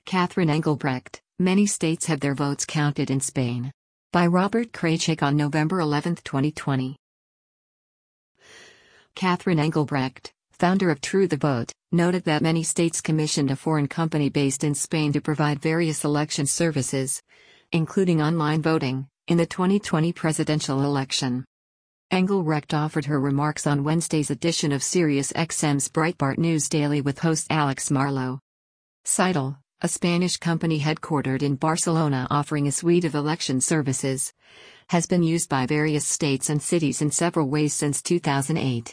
Catherine Engelbrecht, Many States Have Their Votes Counted in Spain. By Robert Krajcik on November 11, 2020. Catherine Engelbrecht, founder of True the Vote, noted that many states commissioned a foreign company based in Spain to provide various election services, including online voting, in the 2020 presidential election. Engelbrecht offered her remarks on Wednesday's edition of SiriusXM's Breitbart News Daily with host Alex Marlow. Citel, a Spanish company headquartered in Barcelona offering a suite of election services, has been used by various states and cities in several ways since 2008.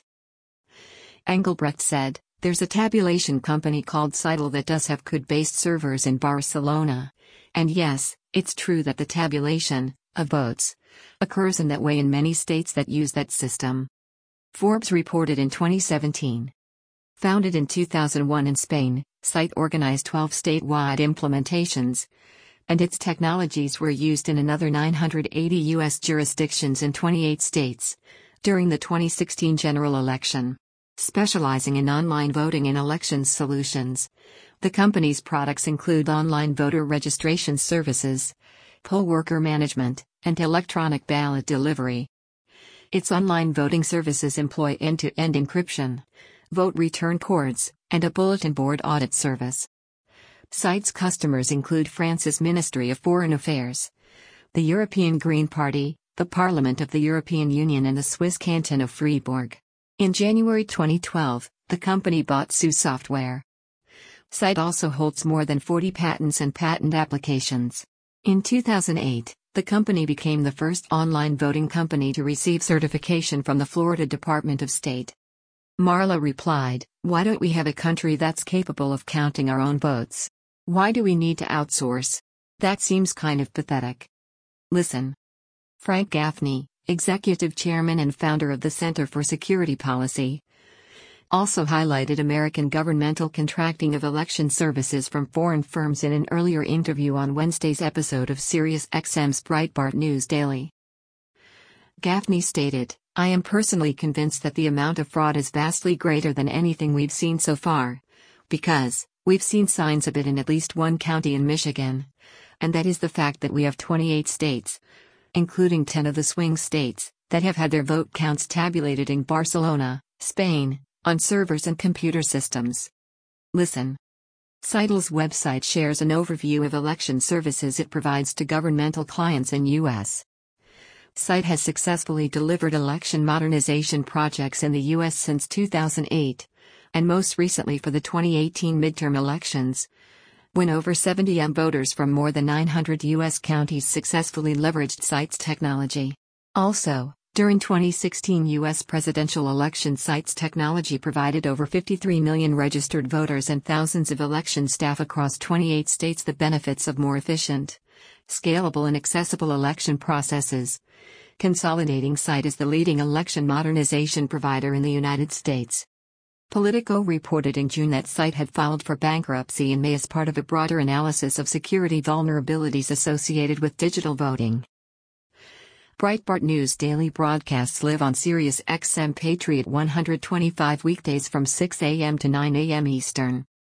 Engelbrecht said, "There's a tabulation company called Citel that does have CUD-based servers in Barcelona. And yes, it's true that the tabulation of votes occurs in that way in many states that use that system." Forbes reported in 2017. Founded in 2001 in Spain, Citel organized 12 statewide implementations, and its technologies were used in another 980 U.S. jurisdictions in 28 states during the 2016 general election. Specializing in online voting and elections solutions, the company's products include online voter registration services, poll worker management, and electronic ballot delivery. Its online voting services employ end-to-end encryption, vote return codes, and a bulletin board audit service. Citel's customers include France's Ministry of Foreign Affairs, the European Green Party, the Parliament of the European Union, and the Swiss canton of Fribourg. In January 2012, the company bought SU Software. Citel also holds more than 40 patents and patent applications. In 2008, the company became the first online voting company to receive certification from the Florida Department of State. Marlow replied, "Why don't we have a country that's capable of counting our own votes? Why do we need to outsource? That seems kind of pathetic." Listen. Frank Gaffney, executive chairman and founder of the Center for Security Policy, also highlighted American governmental contracting of election services from foreign firms in an earlier interview on Wednesday's episode of SiriusXM's Breitbart News Daily. Gaffney stated, "I am personally convinced that the amount of fraud is vastly greater than anything we've seen so far, because we've seen signs of it in at least one county in Michigan, and that is the fact that we have 28 states, including 10 of the swing states, that have had their vote counts tabulated in Barcelona, Spain, on servers and computer systems." Listen. Citel's website shares an overview of election services it provides to governmental clients in U.S. Citel has successfully delivered election modernization projects in the U.S. since 2008, and most recently for the 2018 midterm elections, when over 70 voters from more than 900 U.S. counties successfully leveraged Citel's technology. Also, during 2016 U.S. presidential election, Citel's technology provided over 53 million registered voters and thousands of election staff across 28 states the benefits of more efficient, scalable and accessible election processes, consolidating Citel as the leading election modernization provider in the United States. Politico reported in June that Citel had filed for bankruptcy in May as part of a broader analysis of security vulnerabilities associated with digital voting. Breitbart News Daily broadcasts live on SiriusXM Patriot 125 weekdays from 6 a.m. to 9 a.m. Eastern.